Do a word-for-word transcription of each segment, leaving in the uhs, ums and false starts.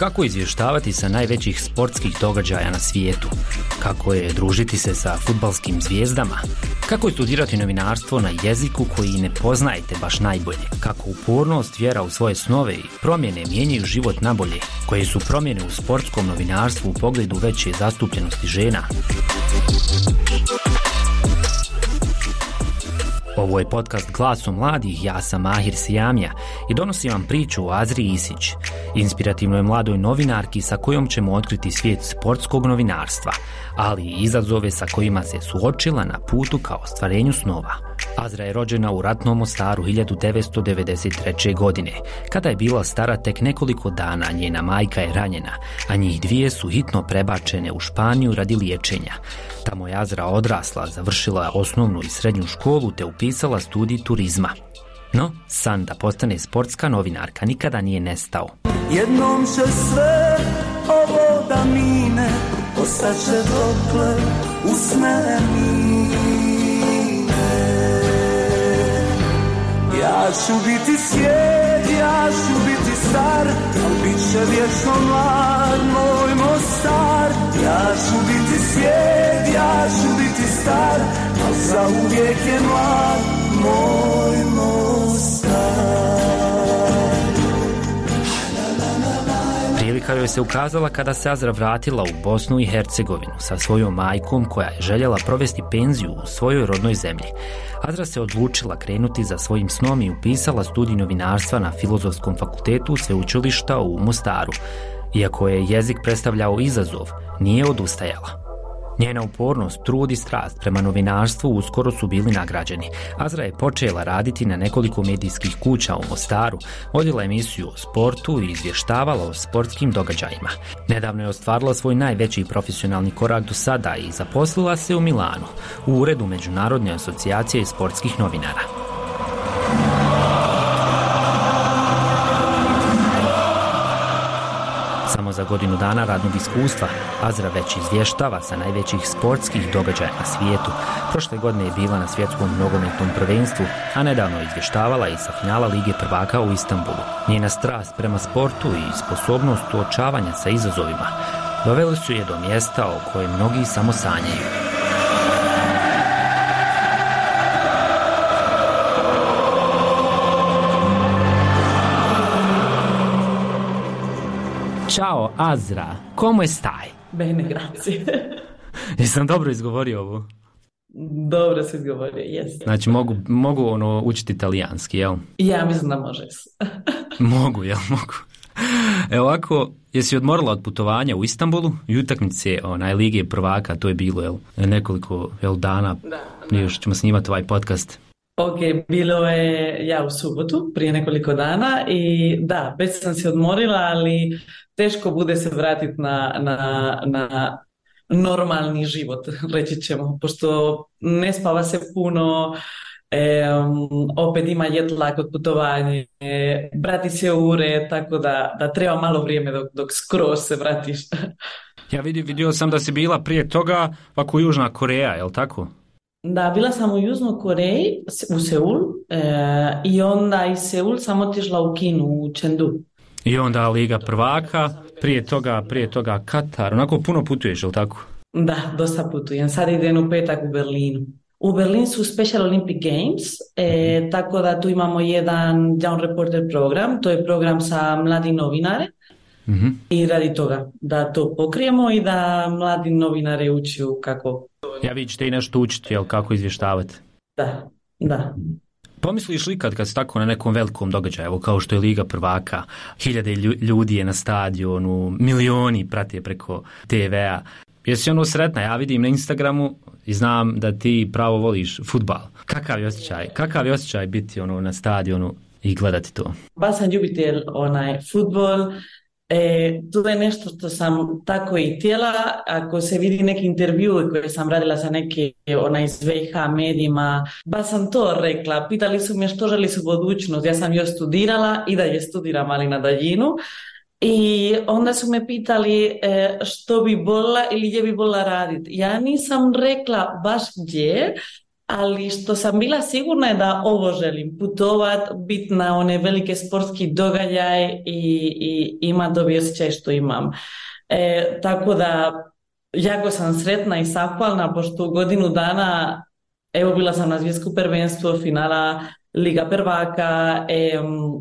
Kako izvještavati sa najvećih sportskih događaja na svijetu? Kako je družiti se sa fudbalskim zvijezdama? Kako je studirati novinarstvo na jeziku koji ne poznajete baš najbolje? Kako upornost, vjera u svoje snove i promjene mijenjaju život nabolje? Koje su promjene u sportskom novinarstvu u pogledu veće zastupljenosti žena? Ovo je podcast Glasom mladih, ja sam Mahir Sijamija i donosim vam priču o Azri Isić, inspirativnoj mladoj novinarki sa kojom ćemo otkriti svijet sportskog novinarstva, ali i izazove sa kojima se suočila na putu ka ostvarenju snova. Azra je rođena u ratnom Mostaru hiljadu devetsto devedeset treće. godine. Kada je bila stara tek nekoliko dana, njena majka je ranjena, a njih dvije su hitno prebačene u Španiju radi liječenja. Tamo je Azra odrasla, završila osnovnu i srednju školu te upisala studij turizma. No, san da postane sportska novinarka nikada nije nestao. Jednom će sve ovo da mine, ostaće dokle usne mine. Ja ću biti svijet, ja ću biti star, al bit će vječno mlad moj Mostar. Ja ću biti svijet, ja ću biti star, al zauvijek je mlad moj Mostar. Prilika joj se ukazala kada se Azra vratila u Bosnu i Hercegovinu sa svojom majkom koja je željela provesti penziju u svojoj rodnoj zemlji. Azra se odlučila krenuti za svojim snom i upisala studij novinarstva na Filozofskom fakultetu sveučilišta u Mostaru. Iako je jezik predstavljao izazov, nije odustajala. Njena upornost, trud i strast prema novinarstvu uskoro su bili nagrađeni. Azra je počela raditi na nekoliko medijskih kuća u Mostaru, vodila emisiju o sportu i izvještavala o sportskim događajima. Nedavno je ostvarila svoj najveći profesionalni korak do sada i zaposlila se u Milanu, u uredu Međunarodne asocijacije sportskih novinara. Samo za godinu dana radnog iskustva Azra već izvještava sa najvećih sportskih događaja na svijetu. Prošle godine je bila na svjetskom nogometnom prvenstvu, a nedavno je izvještavala i sa finala Lige prvaka u Istanbulu. Njena strast prema sportu i sposobnost suočavanja sa izazovima doveli su je do mjesta o kojem mnogi samo sanjaju. Ciao Azra, come stai? Bene, grazie. Jesam dobro izgovorio ovo? Dobro si izgovorio, jes. Znači mogu, mogu ono učiti italijanski, jel? Ja mislim da možeš. Mogu, jel mogu? Evo ovako, jesi odmorila od putovanja u Istanbulu i utakmice onaj Lige prvaka, to je bilo, jel? Nekoliko jel, dana, da, da. Još ćemo snimati ovaj podcast. Ok, bilo je ja u subotu, prije nekoliko dana i da, već sam se odmorila, ali teško bude se vratiti na, na, na normalni život, reći ćemo, pošto ne spava se puno, e, opet ima jet lag od putovanja, e, vrati se u ured, tako da, da treba malo vrijeme dok, dok skroz se vratiš. Ja vidio, vidio sam da si bila prije toga ovako Južna Koreja, jel tako? Da, bila sam u Južnoj Koreji, u Seul, e, i onda iz Seul sam otišla u Kinu, u Chengdu. I onda Liga prvaka, prije toga, prije toga Katar, onako puno putuješ, jel tako? Da, dosta putujem. Sad idem u petak u Berlinu. U Berlin su Special Olympic Games, e, tako da tu imamo jedan Young Reporter program, to je program sa mladim novinare. Mm-hmm. I radi toga da to pokrijemo i da mladi novinari učiju kako... Ja vi ćete i nešto učiti, jel, kako izvještavati? Da, da. Pomisliš li kad, kad si tako na nekom velikom događaju, evo kao što je Liga prvaka, hiljade ljudi je na stadionu, milioni prate preko te vea. Jesi ono sretna? Ja vidim na Instagramu i znam da ti pravo voliš fudbal. Kakav je osjećaj? Kakav je osjećaj biti ono na stadionu i gledati to? Baš sam ljubitelj onaj fudbal. E, to je nešto što sam tako i htjela. Ako se vidi neki intervju koje sam radila sa neke ona iz V H medijima, ba sam to rekla. Pitali su me što želi su budućnost. Ja sam još studirala i dalje studiram, ali na daljinu. I onda su me pitali e, što bi volila ili gdje bi volila raditi. Ja nisam rekla baš gdje, ali što sam bila sigurna je da ovo želim, putovat, biti na one velike sportski događaj i, i imati dobi osjećaj što imam. E, tako da jako sam sretna i zahvalna pošto u godinu dana evo bila sam na svjetskom prvenstvu, finala Liga prvaka, e,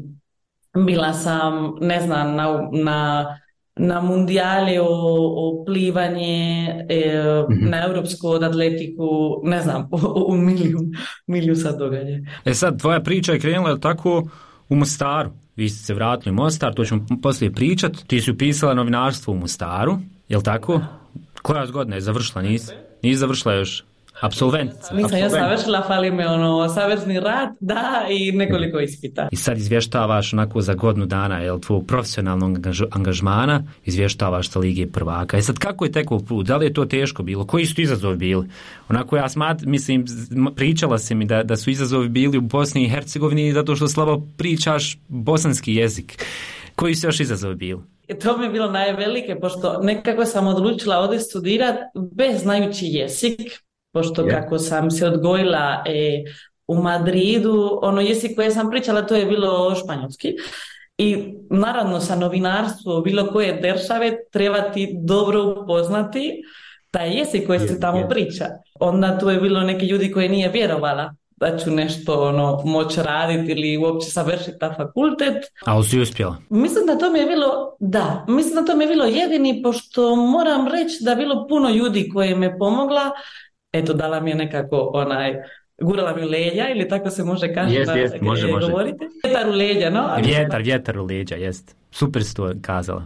bila sam, ne znam, na, na, na mundijali o, o plivanje, e, mm-hmm. na europsku od atletiku, ne znam, u, u miliju, miliju sad događa. E sad, tvoja priča je krenula, je tako, u Mostaru. Vi ste se vratili u Mostar, to ćemo poslije pričat. Ti si upisala novinarstvo u Mostaru, je li tako? Koja godina je završila? Nisi, nisi završila još? Absolventica. Nisam ja završila, fali me ono savezni rad, da, i nekoliko ispita. I sad izvještavaš onako za godinu dana, jel, tvojeg profesionalnog angažmana, izvještavaš sa Lige prvaka. I sad kako je tekao put? Da li je to teško bilo? Koji su izazovi bili? Onako ja smat, mislim, pričala si mi da, da su izazovi bili u Bosni i Hercegovini zato što slabo pričaš bosanski jezik. Koji su još izazovi bili? To mi je bilo najvelike, pošto nekako sam odlučila ovdje studirati bez znajući jezik, pošto yeah. kako sam se odgojila e, u Madridu, ono jezik koje sam pričala to je bilo španjolski i naravno sa novinarstvo bilo koje države treba ti dobro upoznati taj jezik koji se tamo yeah. priča. Onda tu je bilo neki ljudi koji nije vjerovala da ću nešto ono, moći raditi ili uopće savršiti ta fakultet. A si uspjela? Mislim da to mi je bilo, da, mislim da to mi je bilo jedini, pošto moram reći da je bilo puno ljudi koji me pomogla. Eto, dala mi je nekako onaj, gurala mi u leđa, ili tako se može kaži jest, da jest, može, može. govorite. Vjetar u leđa, no? Vjetar, vjetar u leđa, jest. Super si to kazala.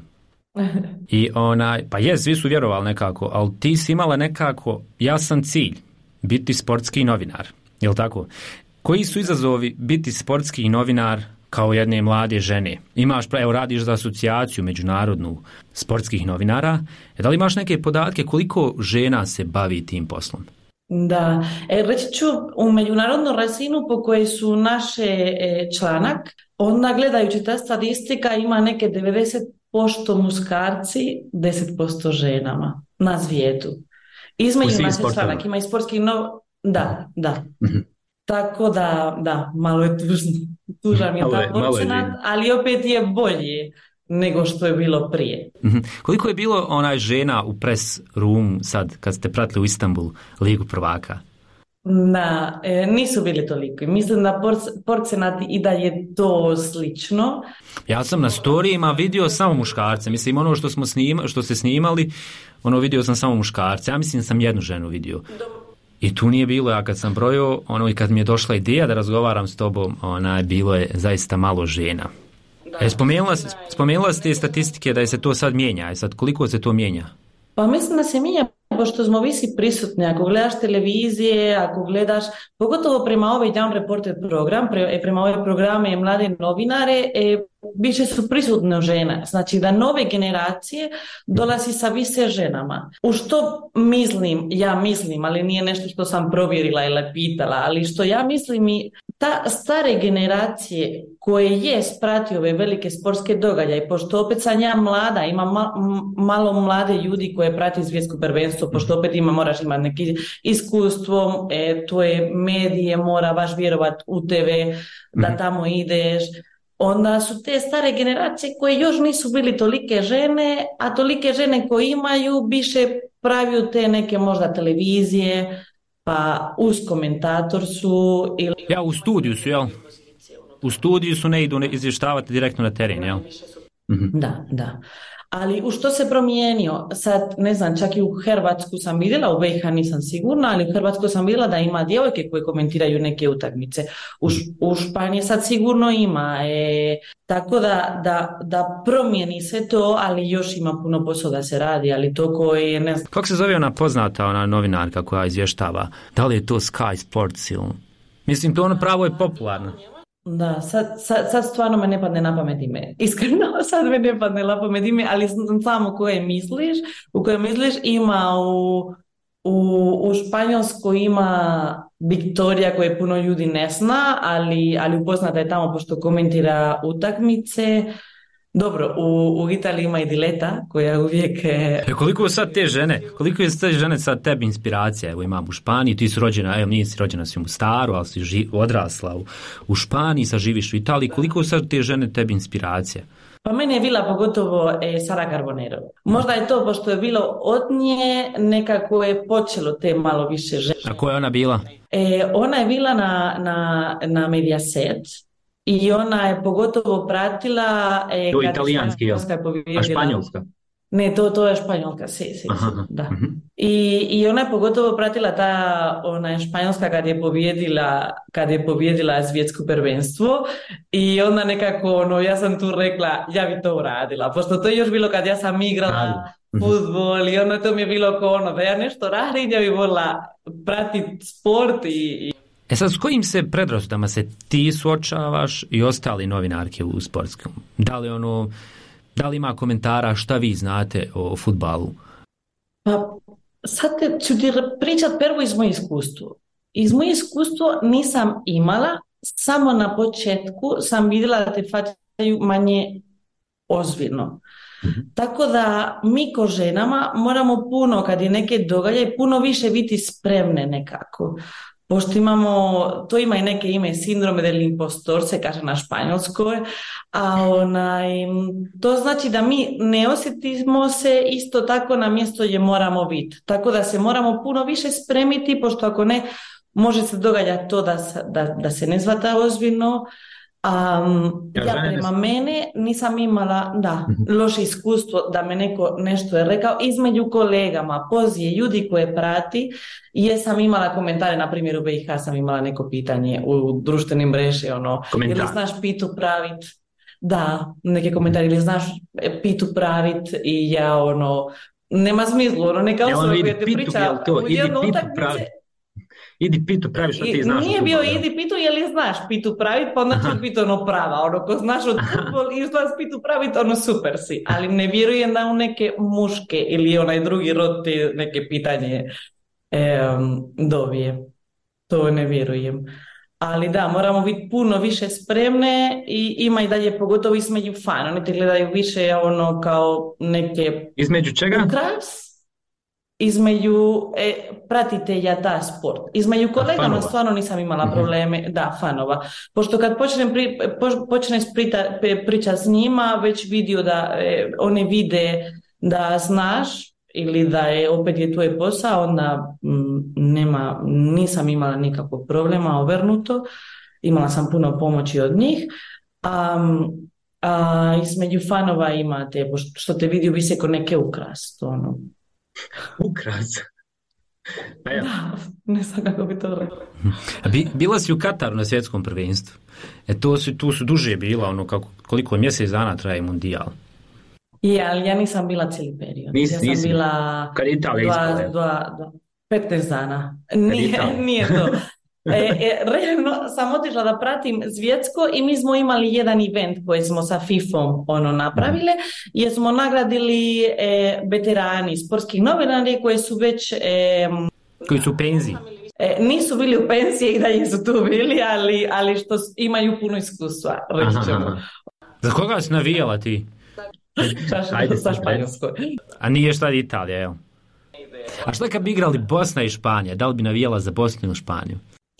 I onaj, pa jest, svi su vjerovali nekako, ali ti si imala nekako jasan cilj, biti sportski novinar, jel tako? Koji su izazovi biti sportski novinar kao jedne mlade žene? Imaš, evo radiš za asocijaciju međunarodnu sportskih novinara, e, da li imaš neke podatke koliko žena se bavi tim poslom? Da, e, reći ću u međunarodnu razinu po kojoj su naše e, članak, onda gledajući ta statistika ima neke devedeset posto muškarci, deset posto ženama na svijetu. Između naše članak ima i sportskih no... Da, da. Mm-hmm. Tako da, da, malo je tužno. Tužan je ta procenat, ali opet je bolje nego što je bilo prije. Mm-hmm. Koliko je bilo onaj žena u press room sad kad ste pratili u Istanbul Ligu prvaka? Da, e, nisu bili toliko. Mislim da procenat i da je to slično. Ja sam na storijima vidio samo muškarce. Mislim, ono što smo snima, što ste snimali, ono vidio sam samo muškarce. Ja mislim da sam jednu ženu vidio. I tu nije bilo, ja kad sam brojio, ono i kad mi je došla ideja da razgovaram s tobom, ona, bilo je zaista malo žena. E, spomenula, spomenula ste te statistike da je se to sad mijenja. E sad, koliko se to mijenja? Pa mislim da se mijenja, pošto smo visi prisutni. Ako gledaš televizije, ako gledaš, pogotovo prema ovaj Young Reporter program, pre, prema ove programe i mlade novinare, e, više su prisutne žene. Znači da nove generacije dolazi sa više ženama. U što mislim, ja mislim, ali nije nešto što sam provjerila ili pitala, ali što ja mislim i ta stare generacije koje je sprati ove velike sportske događaje, pošto opet sam ja mlada, ima ma, malo mlade ljudi koje prati svjetsko prvenstvo, pošto opet ima, moraš imati neki iskustvo, e, to je medije, mora baš vjerovati u te ve, da tamo ideš. Onda su te stare generacije koje još nisu bili tolike žene, a tolike žene koje imaju više praviju te neke možda televizije, pa uz komentator su ili... Ja, u studiju su, jel? U studiju su, ne idu izvještavati direktno na teren, jel? Mhm. Da, da. Ali u što se promijenio? Sad, ne znam, čak i u Hrvatsku sam vidjela, u be i ha nisam sigurna, ali u Hrvatsku sam vidjela da ima djevojke koje komentiraju neke utakmice. U, u Španiji sad sigurno ima. E, tako da, da, da promijeni sve to, ali još ima puno posla da se radi, ali to koje ne znam. Kako se zove ona poznata, ona novinarka koja izvještava? Da li je to Sky Sports ili... Mislim, to ono pravo je popularno. Da, sad, sad, sad stvarno me ne padne na pamet ime. Iskreno, sad me ne padne na pamet ime, ali samo koje misliš, u koje misliš ima u, u, u Španjolskoj ima Viktorija koje puno ljudi ne zna, ali, ali upoznata je tamo pošto komentira utakmice. Dobro, u, u Italiji ima i Dileta koja uvijek... E... E, koliko sad te žene, koliko je te žene sad tebi inspiracija? Evo imam u Španiji, ti si rođena, evo nije si rođena si u Mostaru, ali si ži, odrasla u, u Španiji, sad živiš u Italiji, koliko sad te žene tebi inspiracija? Pa mene je bila pogotovo e, Sara Carbonero. Možda je to, pošto je bilo od nje, nekako je počelo te malo više žene. A koja je ona bila? E, ona je bila na, na, na Mediaset i ona je pogotovo pratila... E, to je italijanski, jel? A španjolska? Ne, to, to je španjolka, si, si, aha, da. Uh-huh. I, I ona je pogotovo pratila ta, ona je španjolska kad je pobjedila, kad je pobjedila svjetsko prvenstvo i onda nekako, ono, ja sam tu rekla, ja bi to uradila, pošto to je još bilo kad ja sam igrala uh-huh. fudbal i onda to mi je bilo kao ono, da ja nešto radim, ja bi volila pratiti sport i... i... E sad, s kojim se predrasudama se ti suočavaš i ostali novinarke u sportskom? Da li ono... Da li ima komentara šta vi znate o fudbalu? Pa sad ću ti pričat prvo iz moje iskustvo. Iz moje iskustvo nisam imala, samo na početku sam vidjela da te faćaju manje ozbiljno. Mm-hmm. Tako da mi ko ženama moramo puno, kad je neke događaj, puno više biti spremne nekako. Pošto imamo, to ima i neke ime, sindrome del impostor, se kaže na španjolskoj, a onaj, to znači da mi ne osjetimo se isto tako na mjesto gdje moramo biti. Tako da se moramo puno više spremiti, pošto ako ne, može se događati to da, da, da se ne zvata ozbiljno. Um, ja, ja prema mene nisam imala da, loše iskustvo da me neko nešto je rekao između kolegama, pozije, ljudi koje prati, jesam imala komentare, na primjer u B i H sam imala neko pitanje u društvenim mreži, ono, je li znaš pitu pravit? Da, neke komentari, ili znaš pitu pravit i ja, ono, nema smisla, ono, neka osoba koja te priča u jednu utakmice. Idi pitu pravi što ti znaš. Nije bio idi pitu je li znaš pitu pravit, pa onda ću pitu ono prava. Ono ko znaš od futbol i znaš pitu pravit, ono super si. Ali ne vjerujem da u neke muške ili onaj drugi rod te neke pitanje e, dobije. To ne vjerujem. Ali da, moramo biti puno više spremne i ima i dalje pogotovo između fan. Oni te gledaju više ono kao neke... Između čega? Ukras. Između e, pratitelja ta sport. Između kolegama stvarno nisam imala probleme, mm-hmm. da, fanova. Pošto kad počnem, pri, po, počnem sprita, pričati s njima, već vidio da e, one vide da znaš ili da je opet je tvoj posao, onda m, nema, nisam imala nikakvog problema, obrnuto. Imala sam puno pomoći od njih. A, a između fanova imate, što te vidio bi se ko neke ukrast, ono. Ukras. Ja. Da, ne znam kako bi to rekla. Bi, bila si u Kataru na svjetskom prvenstvu. E to su, tu su duže bila, ono kako, koliko mjesec dana traje mundijal. Je, ali ja nisam bila cijeli period. Nis, ja sam nisi. bila Kad Italija dva, dva, dva, petnaest dana. Nije, nije to. E, e, realno sam otišla da pratim svjetsko i mi smo imali jedan event koji smo sa fifom ono napravile, jer smo nagradili e, veterani, sportskih novinari koji su već e, koji su u penziji. E, nisu bili u penziji i dalje su tu bili, ali, ali što imaju puno iskustva, reći ćemo. Za koga si navijala ti? Ajde, sa Španjolskoj. A nije šta Italija, evo. A šta kad bi igrali Bosna i Španija? Da li bi navijala za Bosnu ili Španiju?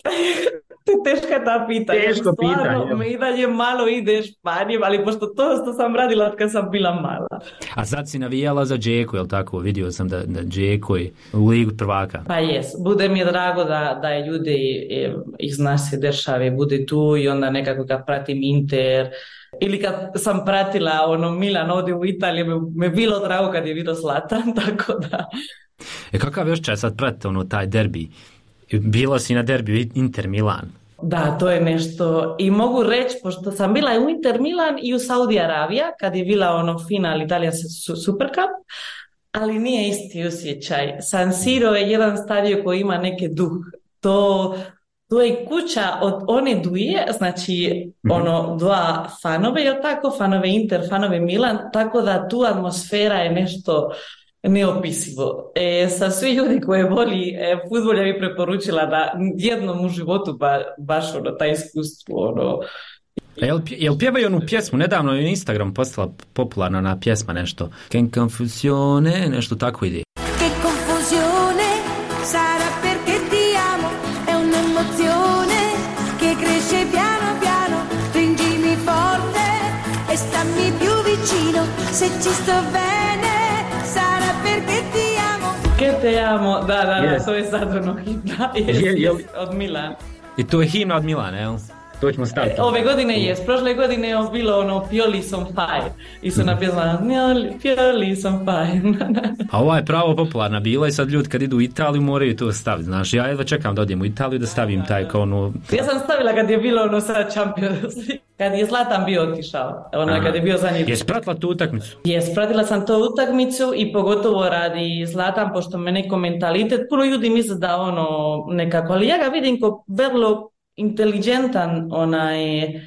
Teška ta pitanja. Teško pitanje. Me i dalje malo ide Španijom, ali pošto to što sam radila od kad sam bila mala. A sad si navijala za Džeku, jel tako? Vidio sam da, da Džeko je u ligu prvaka. Pa jes. Bude mi je drago da, da je ljudi iz naše države bude tu i onda nekako kad pratim Inter ili kad sam pratila ono Milan ovdje u Italiji, me, me bilo drago kad je vidio Zlatan, tako da... E kakav još čas sad pratite ono taj derbi? Bila si na derbiju Inter Milan. Da, to je nešto. I mogu reći, pošto sam bila u Inter Milan i u Saudi Arabija, kad je bila ono final Italija Super Cup, ali nije isti osjećaj. San Siro je jedan stadion koji ima neki duh. To, to je kuća od one dvije, znači ono dva fanove, je tako? Fanove Inter, fanove Milan, tako da tu atmosfera je nešto neopisivo. E, sa svi ljudi koji voli e, fudbal, ja bih preporučila da jednom u životu ba, baš ono, taj iskustvo ono, A jel, jel pjevaju onu pjesmu, nedavno je Instagram postala popularna na pjesma nešto. Che confusione, nešto tako ide. Che confusione sarà perché ti amo, è un'emozione che cresce piano piano, stringimi forte e stammi più vicino, se ci sto bene sarà perché ti amo. Che te amo, da, da, da, Yes. to je sad ono himna, yes, Je- jel- yes, od Milan. I to je himna od Milana, jel? To ćemo staviti. Ove godine je, prošle godine je bilo ono Pioli son fire i su napisala Pioli son fire. A ova je pravo popularna bila i sad ljudi kad idu u Italiju moraju to staviti. Znaš, ja jedva čekam da odem u Italiju da stavim taj kao ono... Ja sam stavila kad je bilo ono sa Champions, kad je Zlatan bio otišao, ono Aha. kad je bio zadnji. Jesi pratila tu utakmicu? Jes, pratila sam to utakmicu i pogotovo radi Zlatan, pošto me neko mentalitet, puno ljudi misle da ono nekako, ali ja ga vidim kao vrlo inteligentan onaj.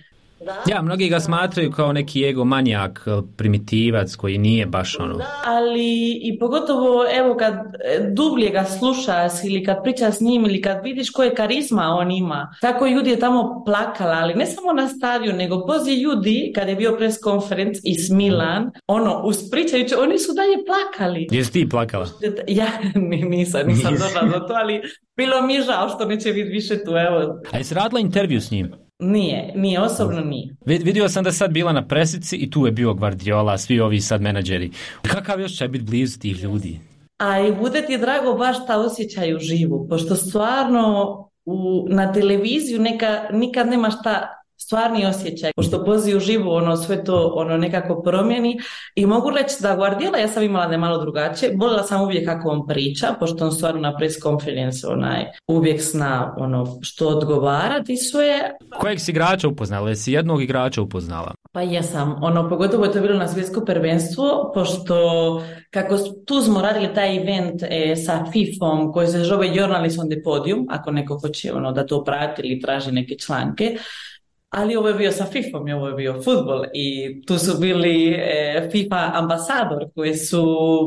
Ja, mnogi ga smatraju kao neki ego manijak, primitivac koji nije baš ono... Ali i pogotovo evo kad e, dublje ga slušaš ili kad pričaš s njim ili kad vidiš koje karizma on ima. Tako ljudi je tamo plakala, ali ne samo na stadionu, nego poslije ljudi kad je bio press conference iz Milan, ono, uspričajući, oni su dalje plakali. Jesi ti plakala? Ja ni- nisam, nisam Nisi. došla do to, ali bilo mi je žao što neće biti više tu, evo. A jesi radila intervju s njim? Nije, nije, osobno nije. Vid- vidio sam da sad bila na presici i tu je bio Guardiola, svi ovi sad menadžeri. Kakav još će biti blizu tih ljudi? A i bude ti drago baš ta osjećaj u živu, pošto stvarno u, na televiziju neka, nikad nemaš ta stvarni osjećaj, pošto pozi u živu ono sve to ono nekako promijeni i mogu reći da Guardiola, ja sam imala da je malo drugačije, voljela sam uvijek kako on priča, pošto on stvarno na press conference onaj uvijek zna ono što odgovarati sve. Kojeg si igrača upoznala? Jesi jednog igrača upoznala? Pa jesam, ono, pogotovo je to bilo na svjetsko prvenstvo, pošto kako s- tu smo radili taj event e, sa FIFom koji se zove Journalists on the Podium, ako neko hoće ono, da to prati ili traži neke članke, ali ovo je bio sa FIFom i ovo je bio fudbal i tu su bili e, FIFA ambasador koji su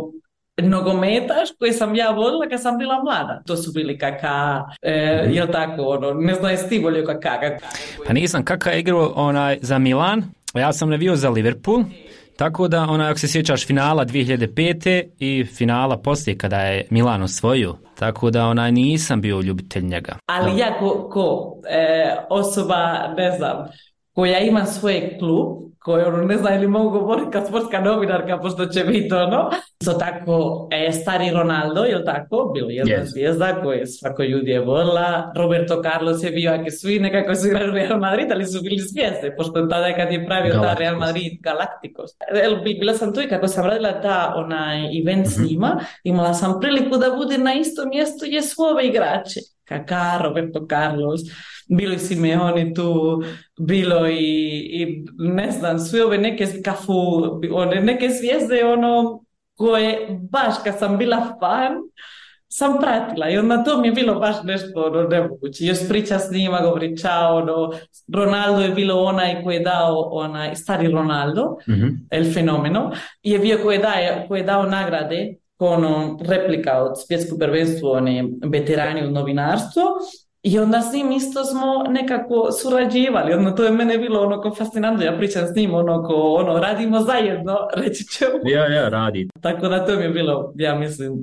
nogometaš koji sam ja volila kad sam bila mlada. To su bili Kaka, e, jel tako, ono, ne znam jesi ti volio Kaka, Kaka. Pa nisam, Kaka je igrao onaj za Milan, a ja sam navio za Liverpool, tako da onaj, ako se sjećaš finala dvije hiljade pete i finala poslije kada je Milan osvojio, tako da onaj nisam bio ljubitelj njega. Ali ja ko, ko e, osoba, ne znam, koja ima svoj klub, koji ono, ne znam ili mogu govoriti kao sportska novinarka, pošto će biti ono, isto tako e, stari Ronaldo, jel tako, bio jedna Yes. zvijezda koju svako ljudi je volila, Roberto Carlos je bio, ako svi nekako su igrali u Real Madrid, ali su bili zvijezde, pošto tada kad je pravio ta Galacticos. Real Madrid Galacticos. El, bi- bila sam tu i kako sam radila ta onaj event s njima, imala sam priliku da bude na istom mjestu gdje su ove igrače. Kaká, Roberto Carlos, bilo i Simeoni tu, bilo i, i ne znam, sve ove neke kafu, one neke zvijezde, ono, koje baš kad sam bila fan, sam pratila i onda to mi je bilo baš nešto ono, nemoguće. Još priča s njima, govori čao, ono, Ronaldo je bilo onaj koji je dao, onaj, stari Ronaldo, Mhm. el fenomeno, je bio koji je, daje, koji je dao nagrade ono replika od svjetskog prvenstva, one veterani u novinarstvu i onda s njim isto smo nekako surađivali, ono to je mene bilo ono ko fascinantno, ja pričam s njim ono ko ono radimo zajedno, reći ćemo, Ja, ja, radi. tako da to mi je bilo, ja mislim,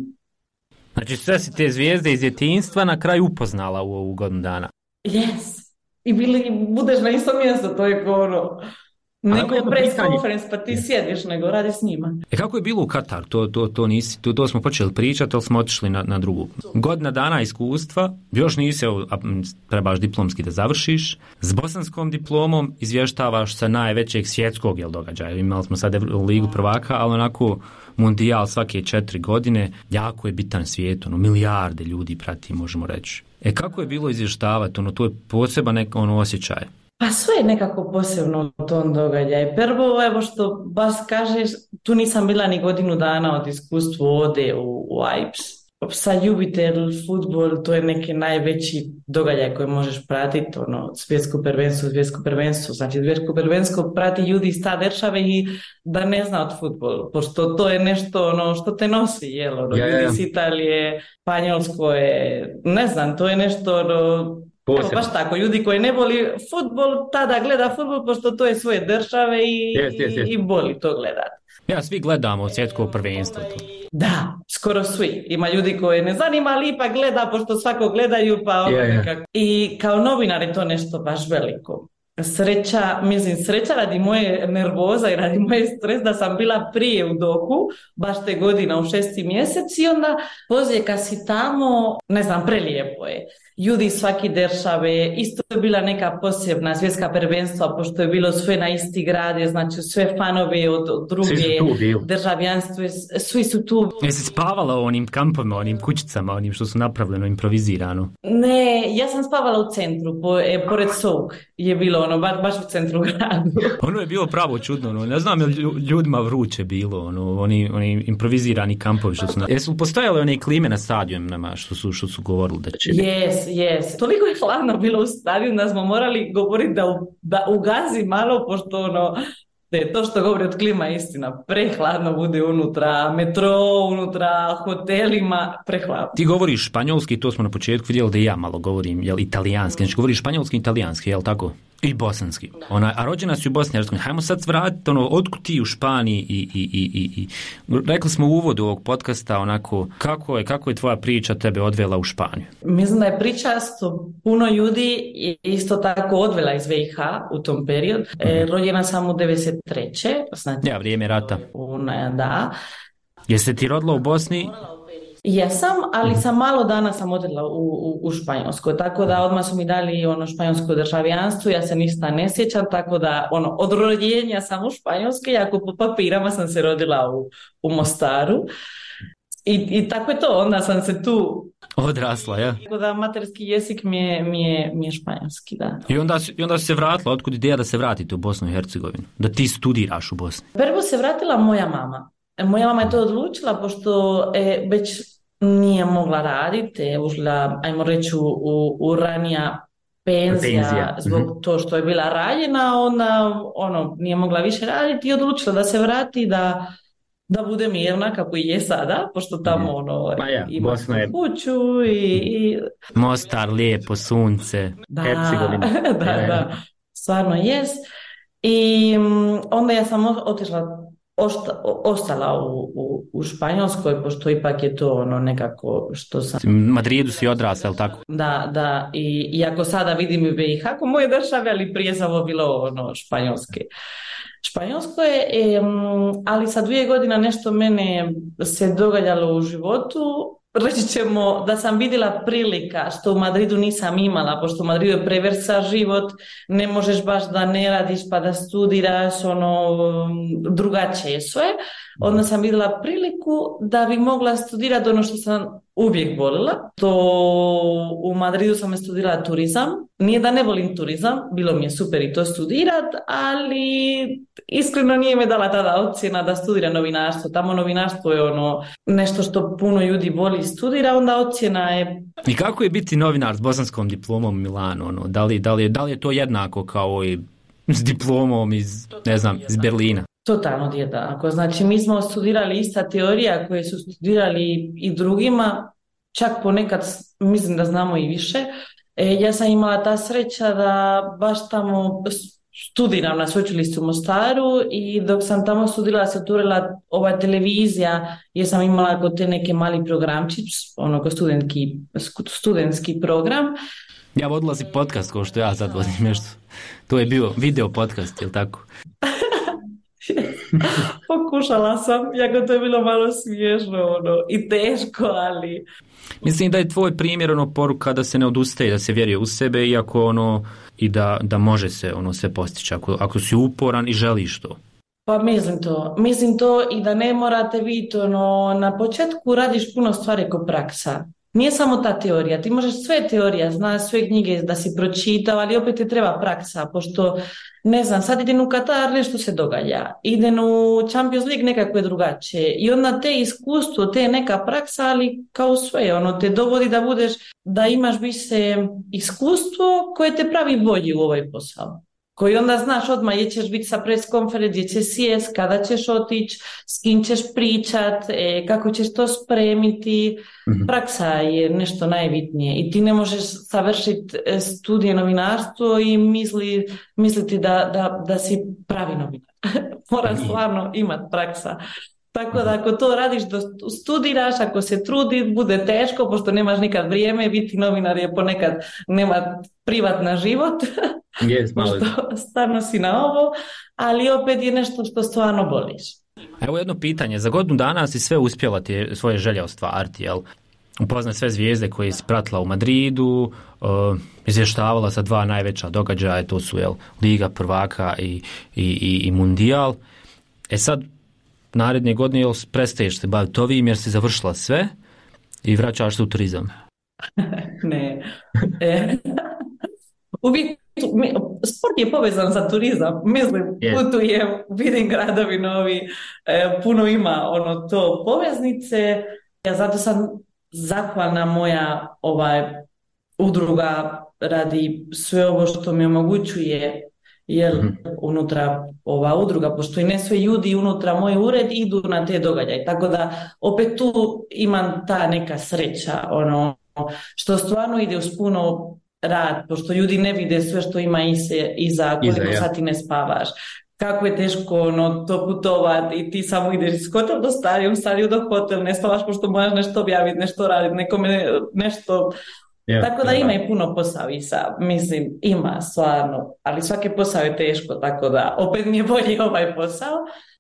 Znači sve si te zvijezde iz djetinjstva na kraju upoznala u ovu godinu dana. yes, i bili, budeš na istom mjestu, to je ko ono, neko jedno press pitanje. conference pa ti sjediš, nego radi s njima. E kako je bilo u Katar? To, to, to, nisi, to, to smo počeli pričati, ali smo otišli na, na drugu. Godina dana iskustva, još nisi, evo, a, m, trebaš diplomski da završiš. S bosanskom diplomom izvještavaš sa najvećeg svjetskog jel, događaja. Imali smo sad Evro- ligu prvaka, ali onako mundijal svake četiri godine, jako je bitan svijet, ono, milijarde ljudi prati, možemo reći. E kako je bilo izvještavati? Ono, to je poseban nek, ono, osjećaj. Pa sve je nekako posebno u tom događaju. Prvo, evo što baš kažeš, tu nisam bila ni godinu dana od iskustva ode u, u Ajax. Sa ljubitel fudbal, to je neki najveći događaj koji možeš pratiti, ono, svjetsko prvenstvo, svjetsko prvenstvo. Znači, svjetsko prvenstvo prati ljudi iz ta države i da ne zna od fudbal, pošto to je nešto ono, što te nosi, jel? Ono, Ja, ja, ja. ljudi iz Italije, Španjolsko je, ne znam, to je nešto ono, Evo, baš tako, ljudi koji ne voli fudbal, tada gleda fudbal, pošto to je svoje države i, yes, yes, yes. i boli to gledati. Ja, svi gledamo svjetsko prvenstvo. Da, skoro svi. Ima ljudi koje ne zanima, ali ipak gleda, pošto svako gledaju, pa yeah, yeah. nekako. I kao novinar je to nešto baš veliko. Sreća, mislim, sreća radi moje nervoza i radi moje stres da sam bila prije u doku, baš te godina u šesti mjesec i onda poslije kad si tamo, ne znam, prelijepo je. Ljudi svaki države, isto je bila neka posebna svjetska prvenstva, pošto je bilo sve na isti grad, znači sve fanove od, od druge državljanstve, svi su tu. Jesi spavala u onim kampovima, onim kućicama, onim što su napravljeno, improvizirano? Ne, ja sam spavala u centru, po, e, pored Souk je bilo ono, baš, baš u centru gradu. Ono je bilo pravo čudno, ono, ne znam je ljudima vruće bilo, ono, oni, oni improvizirani kampovi što su... Jesu postojale one klime na stadionima što su, što su govorili da će... Yes. Yes. Toliko je hladno bilo u stadionu da smo morali govoriti da, u, da ugazi malo, pošto ono, da je to što govori od klima je istina. Prehladno bude unutra, metro, unutra, hotelima, prehladno. Ti govoriš španjolski, to smo na početku vidjeli da i ja malo govorim, jel, italijanski. Znači govoriš španjolski i italijanski, jel tako? I bosanski. Ona, a rođena si u Bosni i Hercegovini. Hajmo sad vratiti, ono, otkud ti u Španiji i, i, i, i, i... Rekli smo u uvodu ovog podcasta, onako, kako je, kako je tvoja priča tebe odvela u Španiju? Mislim da je priča što puno ljudi isto tako odvela iz ve i ha u tom periodu. Mm-hmm. E, rođena sam u devedeset treće Znači, ja, vrijeme rata. Una, da. Jesi ti rodila u Bosni? Jesam, ali sam malo dana sam odjela u, u, u Španjolskoj, tako da odmah su mi dali ono španjolsko državljanstvo, ja se ništa ne sjećam, tako da ono, od rođenja sam u Španjolskoj, jako po papirama sam se rodila u, u Mostaru i, i tako je to, onda sam se tu odrasla, ja. Tako da materski jezik mi je, mi je, mi je španjolski, da. I onda, i onda si se vratila, otkud ideja da se vratite u Bosnu i Hercegovinu, da ti studiraš u Bosni? Prvo se vratila moja mama. Moja mama je to odlučila, pošto je već nije mogla raditi, je ušla, ajmo reći, u, u ranija penzija, penzija. Zbog mm-hmm. to što je bila ranjena, onda ono, nije mogla više raditi i odlučila da se vrati, da, da bude mirna kako i je sada, pošto tamo ono, pa ja, ima je... kuću i, i... Mostar, lijepo, sunce, da, Hercegovina. da, ja, ja. da, stvarno jest. I onda ja sam otišla Osta, ostala u, u, u Španjolskoj, pošto ipak je to ono nekako što sam... U Madridu si odrasla, tako? Da, da, i iako sada vidim i ve i ha, ako moje države, ali prije sam ovo bilo ono španjolske. Španjolsko je, ali sa dvije godina nešto mene se događalo u životu. Reći ćemo da sam vidjela prilika što u Madridu nisam imala, pošto u Madridu je preversa život, ne možeš baš da ne radiš pa da studiraš, ono, drugačije sve. Onda sam vidjela priliku da bi mogla studirati ono što sam uvijek volila. To u Madridu sam studirala turizam. Nije da ne volim turizam, bilo mi je super i to studirat, ali iskreno nije me dala tada ocjena da studira novinarstvo. Tamo novinarstvo je ono nešto što puno ljudi voli studira, onda ocjena je... I kako je biti novinar s bosanskom diplomom u Milanu? Ono? Da li, da li, je, da li je to jednako kao i s diplomom iz, ne znam, iz Berlina? Totalno jednako. Znači, mi smo studirali ista teorija koje su studirali i drugima, čak ponekad mislim da znamo i više. E, ja sam imala ta sreća da baš tamo studiram na sveučilištu u Mostaru i dok sam tamo studirala se otvorila ova televizija jer sam imala kod te neke mali programčić, ono ko studentski, studentski program. Ja vodila si podcast kao što ja sad vodim nešto. To je bio video podcast, jel tako? Pokušala sam, jako to je bilo malo smiješno ono, i teško, ali... Mislim da je tvoj primjer ono poruka da se ne odustaje, da se vjeruje u sebe, iako ono i da, da može se ono sve postići ako, ako si uporan i želiš to. Pa mislim to, mislim to i da ne morate vidjeti ono, na početku radiš puno stvari ko praksa. Nije samo ta teorija, ti možeš sve teorija, znaš sve knjige da si pročitao, ali opet ti treba praksa, pošto, ne znam, sad idem u Katar, nešto se događa, idem u Champions League, nekako je drugačije i onda te iskustvo, te neka praksa, ali kao sve, ono te dovodi da budeš, da imaš više iskustvo koje te pravi bolji u ovaj posao. koji onda znaš odmah gdje ćeš biti sa pres konferencije, gdje ćeš sjest, kada ćeš otići, s kim ćeš pričat, e, kako ćeš to spremiti. Mm-hmm. Praksa je nešto najbitnije i ti ne možeš savršiti studije novinarstvo i misli, misliti da, da, da si pravi novinar. Mora stvarno imati praksa. Tako da ako to radiš, da studiraš, ako se trudi, bude teško, pošto nemaš nikad vrijeme, biti novinar je ponekad nema privatna život, yes, pošto stvarno si na ovo, ali opet je nešto što stvarno voliš. Evo jedno pitanje, za godinu dana si sve uspjela ti svoje želje ostvariti, jel? Upoznat sve zvijezde koje si pratila u Madridu, uh, izvještavala sa dva najveća događaja, to su jel, Liga prvaka i, i, i, i Mundijal. E sad, naredne godine jel, prestaješ se baviti ovim jer si završila sve i vraćaš se u turizam? Ne. E, uvijek, sport je povezan sa turizam. Mislim, yes. Putujem, vidim gradovi novi, e, puno ima ono to poveznice. Ja zato sam zahvalna moja ovaj, udruga radi sve ovo što mi omogućuje jer mm-hmm. unutra ova udruga, pošto i ne sve ljudi unutra moj ured idu na te događaje, tako da opet tu imam ta neka sreća, ono, što stvarno ide uz puno rad, pošto ljudi ne vide sve što ima ise, iza, koliko iza, ja. sati ne spavaš, kako je teško ono, to putovati i ti samo ideš iz hotel do stadion, stadion do hotel, ne spavaš pošto moraš nešto objaviti, nešto raditi, nekome nešto... Yeah, tako da ima i puno posao i sa, mislim, ima stvarno, ali svaki posao je teško, tako da opet mi je bolji ovaj posao.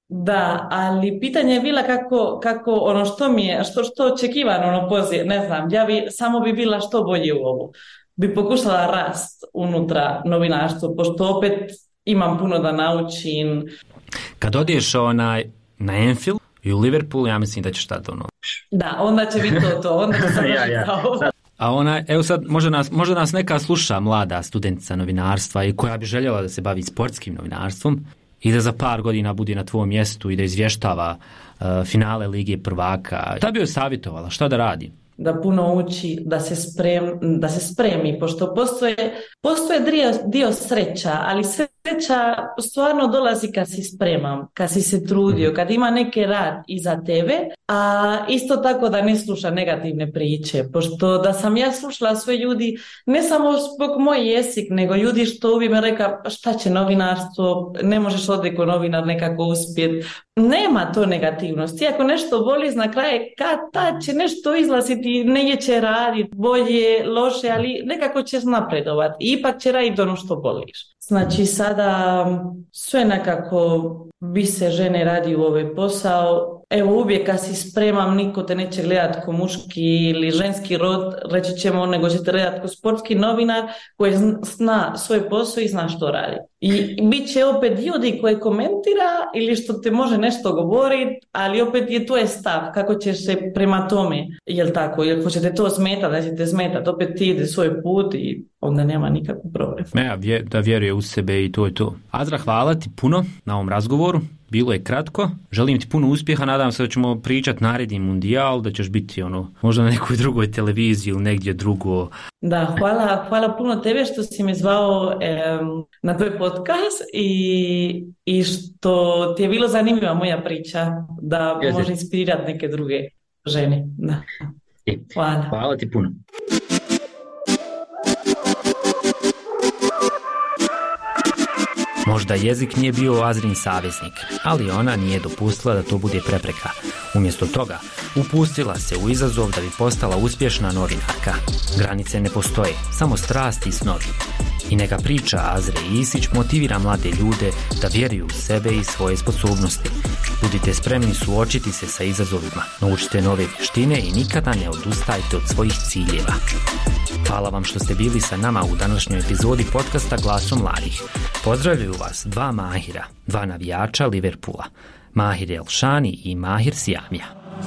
Da, ali pitanje je bila kako, kako ono što mi je, što, što očekivano ono pozije, ne znam, ja bi, samo bi bila što bolje u ovu. Bi pokušala rast unutra novinarstvo, pošto opet imam puno da naučim. Kad odeš onaj na Anfield i u Liverpool, ja mislim da ćeš tada ono. Da, onda će biti to to, onda će sam ja, ja. A ona, evo sad, možda nas, možda nas neka sluša mlada studentica novinarstva i koja bi željela da se bavi sportskim novinarstvom i da za par godina bude na tvojom mjestu i da izvještava uh, finale Lige prvaka. Šta bi joj savjetovala? Šta da radi? Da puno uči, da se, sprem, da se spremi, pošto postoje, postoje dio, dio sreća, ali sreća stvarno dolazi kad si spreman, kad si se trudio, kad ima neki rad iza tebe, a isto tako da ne sluša negativne priče, pošto da sam ja slušala sve ljudi, ne samo zbog moj jezik, nego ljudi što uvijek me reka šta će novinarstvo, ne možeš odeti ko novinar nekako uspjeti. Nema to negativnosti. Ako nešto voliš na kraju, kad ta će nešto izlaziti, negdje će raditi, bolje, loše, ali nekako ćeš napredovati. I ipak će raditi ono što voliš. Znači sada sve nekako bi se žene radi u ovaj posao. Evo uvijek kad si spremam, niko te neće gledati ko muški ili ženski rod, reći ćemo, nego će te gledati ko sportski novinar koji zna svoj posao i zna što radi. I bit će opet ljudi koji komentira ili što te može nešto govoriti, ali opet je tvoj stav, kako ćeš se prema tome, jel tako, jel hoće te to smetati, da će te smetati, opet ti ide svoj put i onda nema nikakvu problem. Ja, da vjeruje u sebe i to je to. Azra, hvala ti puno na ovom razgovoru. Bilo je kratko. Želim ti puno uspjeha. Nadam se da ćemo pričati naredni Mundijal, da ćeš biti ono, možda na nekoj drugoj televiziji ili negdje drugo. Da, hvala, hvala puno tebe što si me zvao eh, na tvoj podcast i, i što ti je bilo zanimljiva moja priča da Jeste. može inspirirati neke druge žene. Da. Hvala. Hvala ti puno. Možda jezik nije bio Azrin saveznik, ali ona nije dopustila da to bude prepreka. Umjesto toga, upustila se u izazov da bi postala uspješna novinarka. Granice ne postoje, samo strasti i snovi. I neka priča Azre Isić motivira mlade ljude da vjeruju u sebe i svoje sposobnosti. Budite spremni suočiti se sa izazovima, naučite nove vještine i nikada ne odustajte od svojih ciljeva. Hvala vam što ste bili sa nama u današnjoj epizodi podcasta Glasom mladih. Pozdravljaju vas dva Mahira, dva navijača Liverpoola, Mahir Elšani i Mahir Sijamija.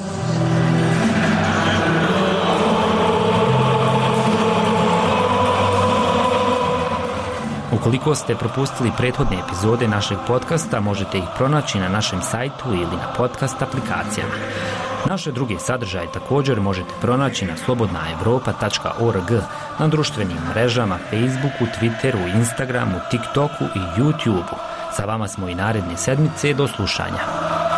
Ukoliko ste propustili prethodne epizode našeg podcasta, možete ih pronaći na našem sajtu ili na podcast aplikacijama. Naše druge sadržaje također možete pronaći na slobodna europa tačka org, na društvenim mrežama Facebooku, Twitteru, Instagramu, TikToku i YouTubeu. Sa vama smo i naredne sedmice, do slušanja.